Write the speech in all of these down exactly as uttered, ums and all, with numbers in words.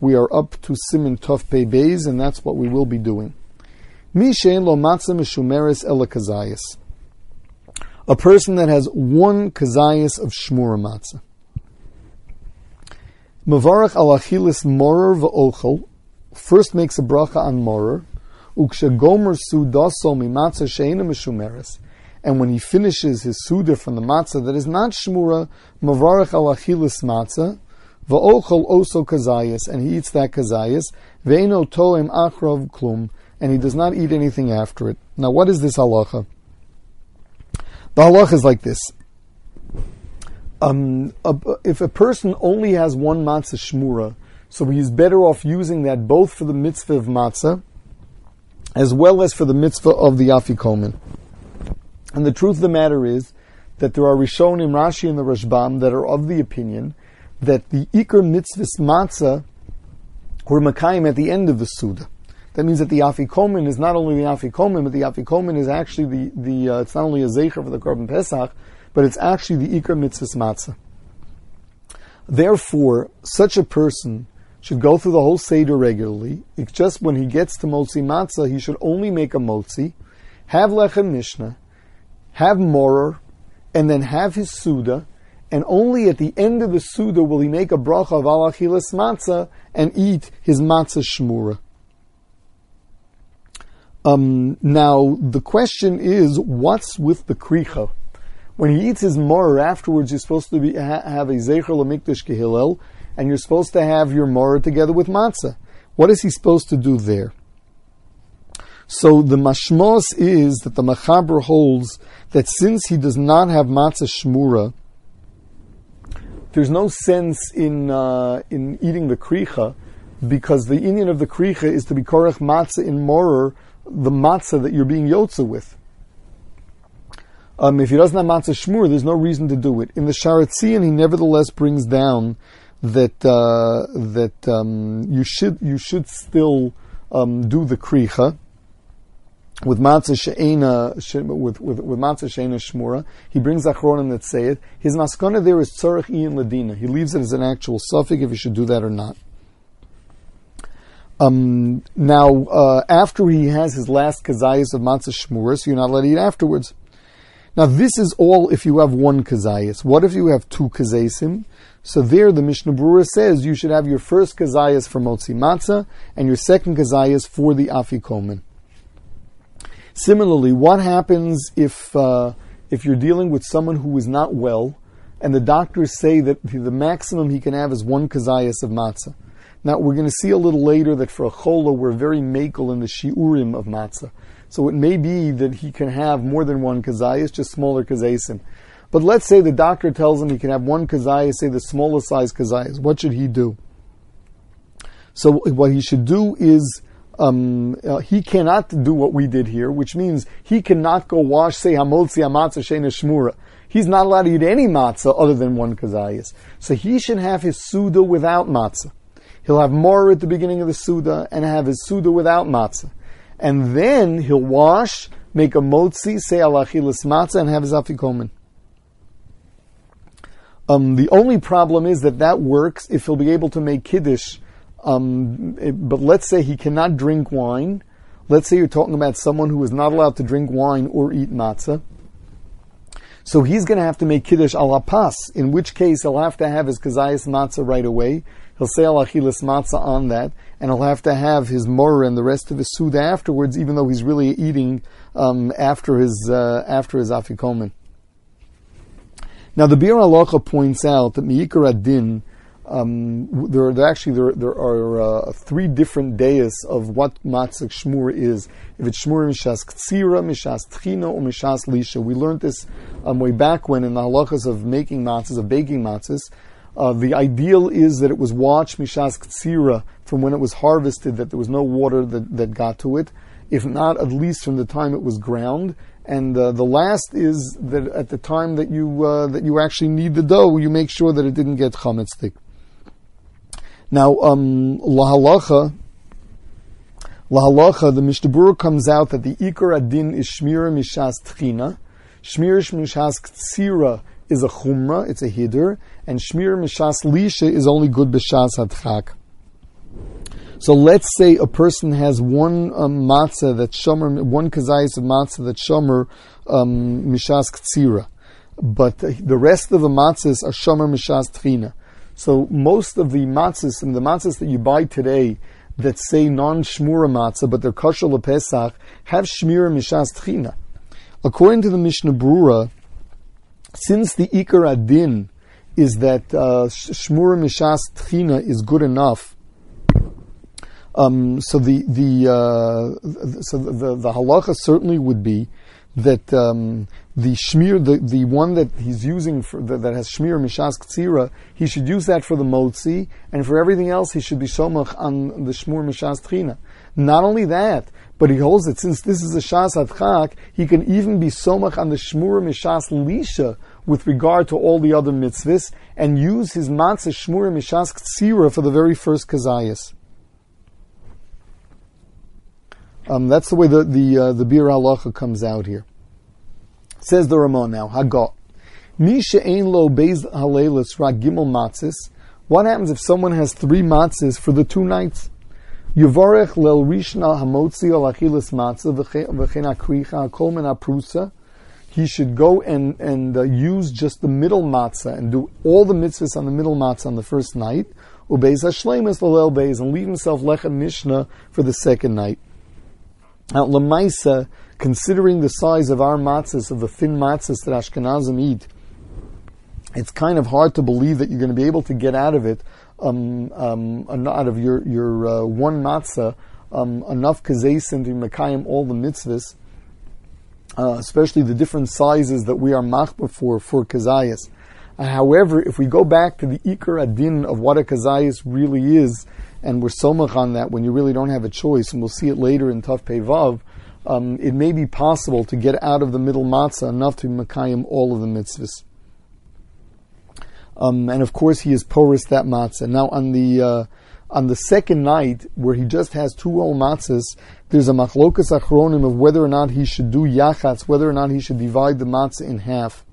We are up to Siman Tov Pei Beis, and that's what we will be doing. Mi she'en lo matzah meshumeres ela kazayis. A person that has one kazayis of shmura matzah. Mavarach al achilis morer v'ochel, first makes a bracha on morer, ukshe gomer sudaso mi matzah she'ena meshumeres. And when he finishes his suda from the matzah that is not shmura, mavarach al achilis matzah, v'ochel oso kazayis, and he eats that kazayis, ve'eno toem achrav klum, and he does not eat anything after it. Now, what is this halacha? The halacha is like this. Um, a, if a person only has one matzah shmura, so he's better off using that both for the mitzvah of matzah, as well as for the mitzvah of the afikomen. And the truth of the matter is that there are Rishonim, Rashi, and the Rashbam that are of the opinion that the Iker mitzvahs matzah were makayim at the end of the Suda. That means that the afikomen is not only the afikomen, but the afikomen is actually the, the uh, it's not only a zeicher for the Korban Pesach, but it's actually the Iker mitzvahs matzah. Therefore, such a person should go through the whole Seder regularly. It's just when he gets to Motzi Matzah, he should only make a Motzi, have Lechem Mishnah, have Morer, and then have his Suda, and only at the end of the Suda will he make a bracha of Al Achilas Matzah and eat his Matzah Shmura. Um, now, the question is, what's with the Kricha? When he eats his Morer afterwards, you're supposed to be, ha, have a Zecher L'Mikdash Kehillel, and you're supposed to have your Morer together with Matzah. What is he supposed to do there? So the mashmos is that the Machaber holds that since he does not have matzah shmura, there's no sense in uh, in eating the kricha, because the inyan of the kricha is to be korech matzah in morer, the matzah that you're being yotza with. Um, if he doesn't have matzah shmura, there's no reason to do it. In the Sharatzian, he nevertheless brings down that uh, that um, you should you should still um, do the kricha with matzah she'ena, with, with, with matzah she'ena shmura. He brings achronim that say it. His maskana there is tzorech iyin ladina. He leaves it as an actual suffix if he should do that or not. Um, now, uh, after he has his last kazayas of matzah shmura, so you're not allowed to eat afterwards. Now, this is all if you have one kazayas. What if you have two kazayasim? So there, the Mishnah Berurah says you should have your first kazayas for motzi matzah and your second kazayas for the afikomen. Similarly, what happens if uh, if you're dealing with someone who is not well, and the doctors say that the maximum he can have is one kazayas of matzah? Now, we're going to see a little later that for a chola, we're very makel in the shiurim of matzah. So it may be that he can have more than one kazayas, just smaller kazayasim. But let's say the doctor tells him he can have one kazayas, say the smallest size kazayas. What should he do? So what he should do is, Um, uh, he cannot do what we did here, which means he cannot go wash, say, hamotzi hamatzah she'ena shmura. He's not allowed to eat any matzah other than one kazayas. So he should have his suda without matzah. He'll have more at the beginning of the suda and have his suda without matzah. And then he'll wash, make a motzi, say al achilas matzah, and have his afikomen. Um, the only problem is that that works if he'll be able to make kiddush. Um, but let's say he cannot drink wine. Let's say you're talking about someone who is not allowed to drink wine or eat matzah. So he's going to have to make kiddush al hapas, in which case he'll have to have his kazayas matzah right away. He'll say al achilas matzah on that, and he'll have to have his morah and the rest of his suda afterwards, even though he's really eating um, after his uh, after his afikomen. Now the Bir Halacha points out that mi'ikar adin, Um, there are actually there, there are uh, three different days of what matzah shmur is. If it's shmur mishas ktsira, mishas tchina, or mishas lisha. We learned this um, way back when in the halachas of making matzahs, of baking matzahs. Uh, the ideal is that it was watched mishas ktsira, from when it was harvested, that there was no water that, that got to it. If not, at least from the time it was ground. And uh, the last is that at the time that you uh, that you actually need the dough, you make sure that it didn't get chametzik. Now, um, lahalacha, lahalacha, the Mishnah Berurah comes out that the ikar adin is shmira mishas tchina, shmira mishas ktsira is a chumra, it's a hider, and shmira mishas lisha is only good b'shas hadchak. So let's say a person has one um, matzah that's shomer, one kazayis of matzah that's shomer um, mishas ktsira, but the rest of the matzahs are shomer mishas tchina. So most of the matzahs and the matzahs that you buy today that say non-shmura matzah, but they're kosher lePesach, have shmira mishas tchina. According to the Mishnah Brura, since the ikar adin is that uh, shmura mishas tchina is good enough, um, so the the uh, so the, the the halacha certainly would be that um, the shmir, the, the one that he's using for the, that has shmir mishas ktsira, he should use that for the motzi, and for everything else he should be shomach on the shmur mishas tchina. Not only that, but he holds that since this is a shas adchak, he can even be somach on the shmur mishas lisha with regard to all the other mitzvahs, and use his matzah shmur mishas ktsira for the very first kazayas. Um, that's the way the the uh, the Bir Halacha comes out here. Says the Ramon now, Hagot. Misha ein lo beis halelis ra gimel matzis. What happens if someone has three matzahs for the two nights? Yuvarech lel rishna hamotzi al achilas matzah v'chen akricha kol min aprusa. He should go and and uh, use just the middle matzah and do all the mitzvahs on the middle matzah on the first night. Ubeis hashleimus lalel beis, and leave himself lechem mishnah for the second night. Now, Lamaisa, considering the size of our matzahs, of the thin matzahs that Ashkenazim eat, it's kind of hard to believe that you're going to be able to get out of it, um, um, out of your your uh, one matzah, um, enough kazeisim to mekayim all the mitzvahs, uh, especially the different sizes that we are machbah for, for kazayas. Uh, however, if we go back to the ikar adin of what a kazayas really is, and we're somach on that when you really don't have a choice, and we'll see it later in Taf Pei Vav, um, it may be possible to get out of the middle matzah enough to makayim all of the mitzvahs. Um, and of course, he has porous that matzah. Now, on the uh, on the second night, where he just has two whole matzahs, there's a machlokas achronim of whether or not he should do yachatz, whether or not he should divide the matzah in half,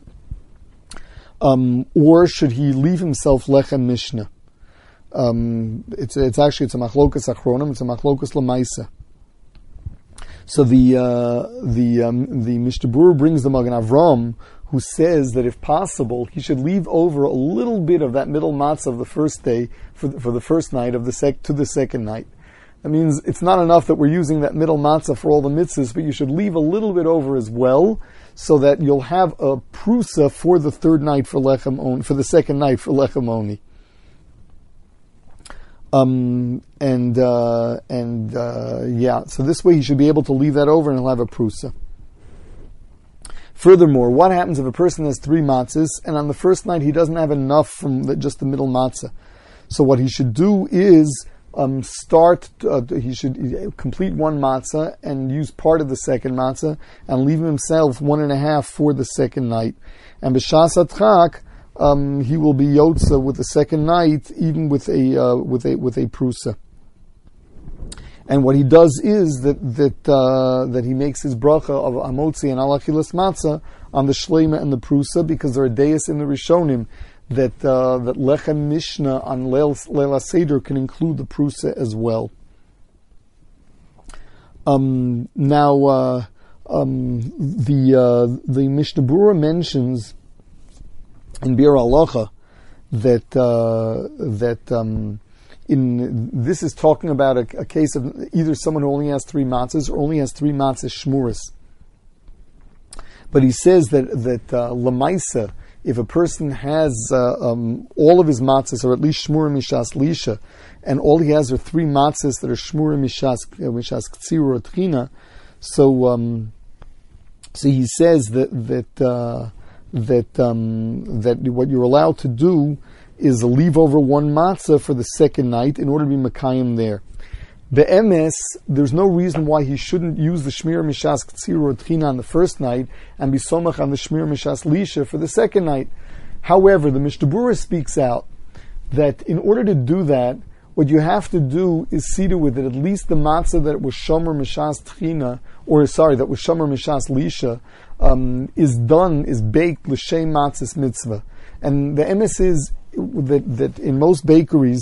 um, or should he leave himself lechem mishnah. Um, it's it's actually it's a machlokas achronim. It's a machlokas lamaisa. So the uh, the um, the Mishnah Berurah brings the Magen Avram, who says that if possible, he should leave over a little bit of that middle matzah of the first day for the, for the first night of the sec to the second night. That means it's not enough that we're using that middle matzah for all the mitzvahs, but you should leave a little bit over as well, so that you'll have a prusa for the third night for lechem on, for the second night for lechem oni. Um, and, uh, and, uh, yeah, so this way he should be able to leave that over and he'll have a prusa. Furthermore, what happens if a person has three matzahs and on the first night he doesn't have enough from the, just the middle matzah? So what he should do is, um, start, uh, he should complete one matzah and use part of the second matzah and leave himself one and a half for the second night. And b'shas atchak, Um, he will be yotza with the second night, even with a uh, with a with a prusa. And what he does is that that uh, that he makes his bracha of amotzi and alachilas matzah on the shleima and the prusa, because there are deis in the Rishonim that uh, that lechem mishnah on leil leil seder can include the prusa as well. Um, now uh, um, the uh, the Mishnah Berurah mentions in Bir Halacha that uh, that um, in this is talking about a, a case of either someone who only has three matzahs or only has three matzahs shmuras. But he says that that uh, lamaisa, if a person has uh, um, all of his matzahs or at least shmura mishas lisha, and all he has are three matzahs that are shmura mishas mishas ktsira tchina, so um, so he says that that. Uh, that um, that what you're allowed to do is leave over one matzah for the second night in order to be Makayim there. Be'emes, there's no reason why he shouldn't use the Shmir Mishas Ktsir or Tchina on the first night and be Somach on the Shmir Mishas Lisha for the second night. However, the Mishnah Berurah speaks out that in order to do that, what you have to do is see to it that at least the matzah that was Shomer Mishas Tchina, or sorry, that was Shomer Mishas Lisha, um, is done, is baked l'shem matzahs mitzvah. And the emes is that, that in most bakeries,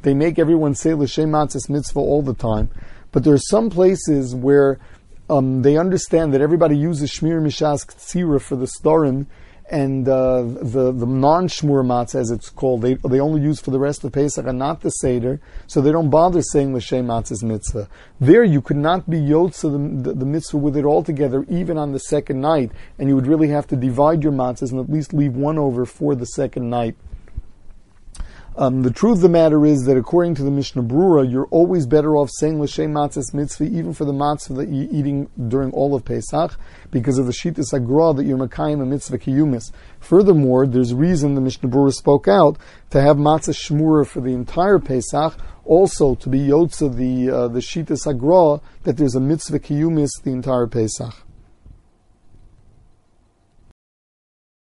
they make everyone say L'Shem Matzos Mitzvah all the time. But there are some places where um, they understand that everybody uses Shmir Mishas Ktsira for the Starim, and uh, the the non-shmur matzah, as it's called, they they only use for the rest of Pesach and not the Seder, so they don't bother saying l'shem matzah's mitzvah. There, you could not be yotza the, the, the mitzvah with it altogether, even on the second night, and you would really have to divide your matzahs and at least leave one over for the second night. Um, the truth of the matter is that according to the Mishnah Brura, you're always better off saying l'shem matzah's mitzvah, even for the matzah that you're eating during all of Pesach, because of the Shittas Agra that you're makayim a mitzvah kiyumis. Furthermore, there's reason the Mishnah Brura spoke out to have matzah shmura for the entire Pesach, also to be yotza the uh, the Shittas Agra that there's a mitzvah kiyumis the entire Pesach.